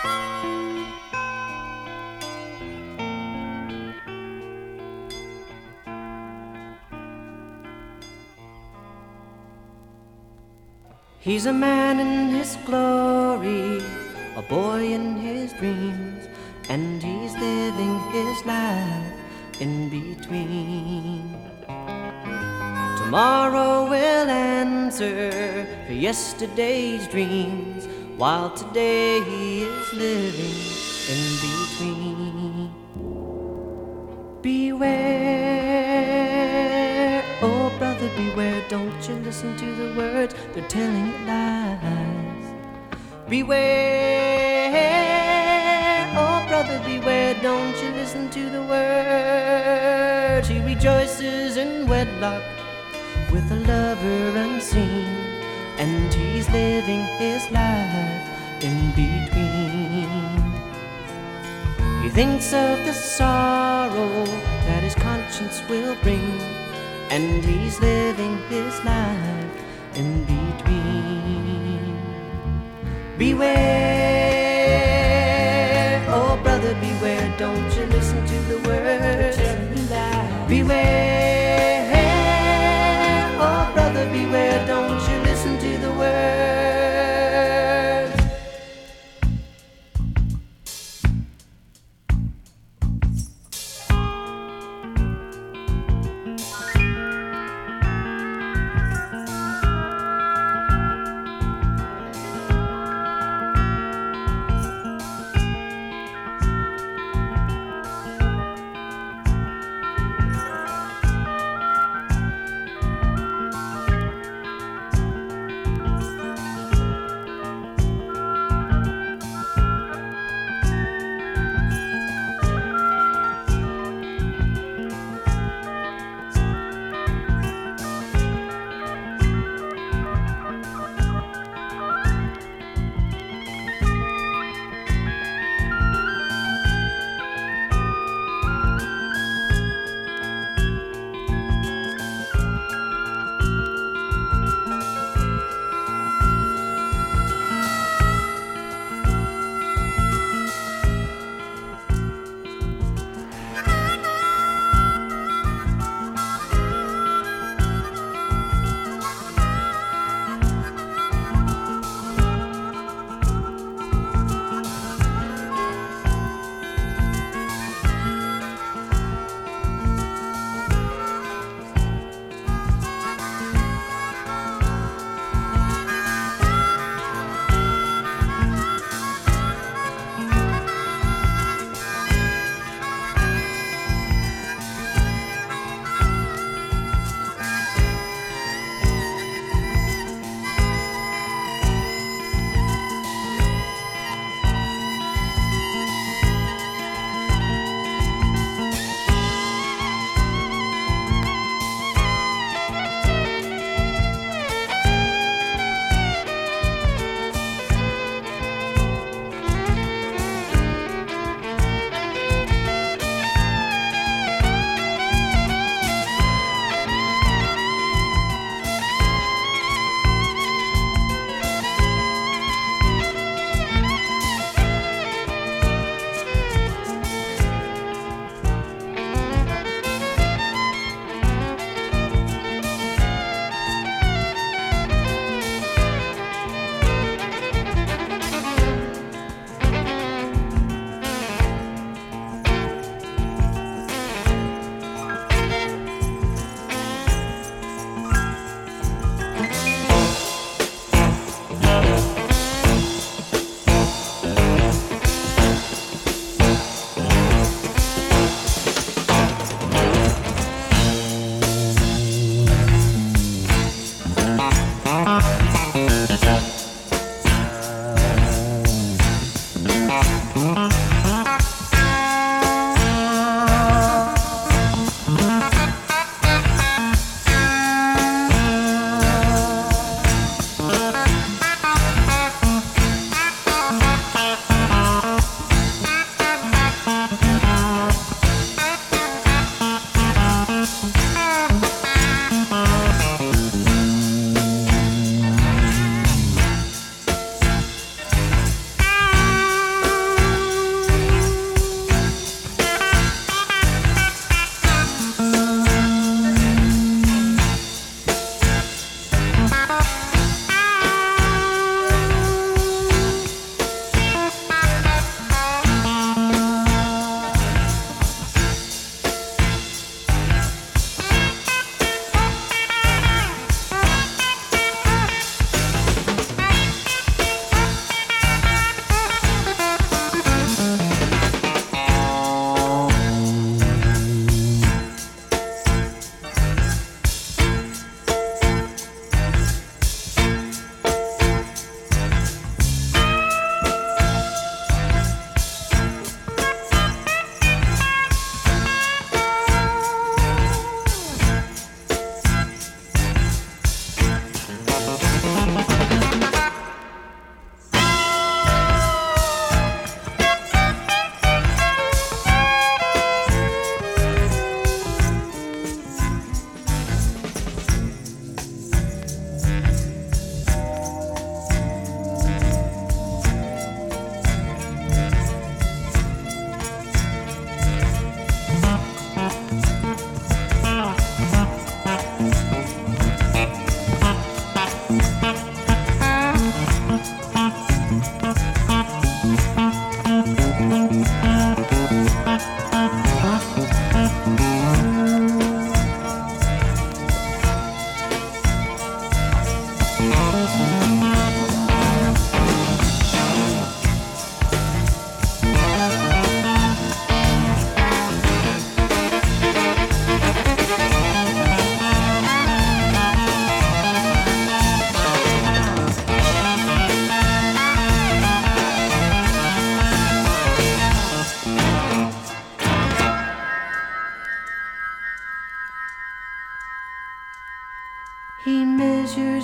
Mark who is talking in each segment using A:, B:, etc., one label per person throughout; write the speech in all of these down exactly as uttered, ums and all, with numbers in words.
A: He's a man in his glory, a boy in his dreams, and he's living his life in between. Tomorrow will answer for yesterday's dreams, while today he is living in between. Beware, oh brother, beware, don't you listen to the words, they're telling you lies. Beware, oh brother, beware, don't you listen to the words. He rejoices in wedlock with a lover unseen, and he's living his life in between. He thinks of the sorrow that his conscience will bring, and he's living his life in between. Beware, oh brother, beware, don't you listen to the words. Beware, oh brother, beware, don't you listen to the words.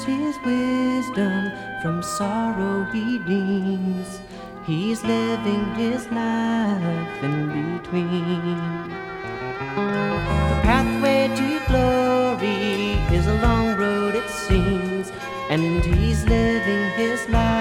A: use his wisdom, from sorrow he deems. He's living his life in between. The pathway to glory is a long road, it seems, and he's living his life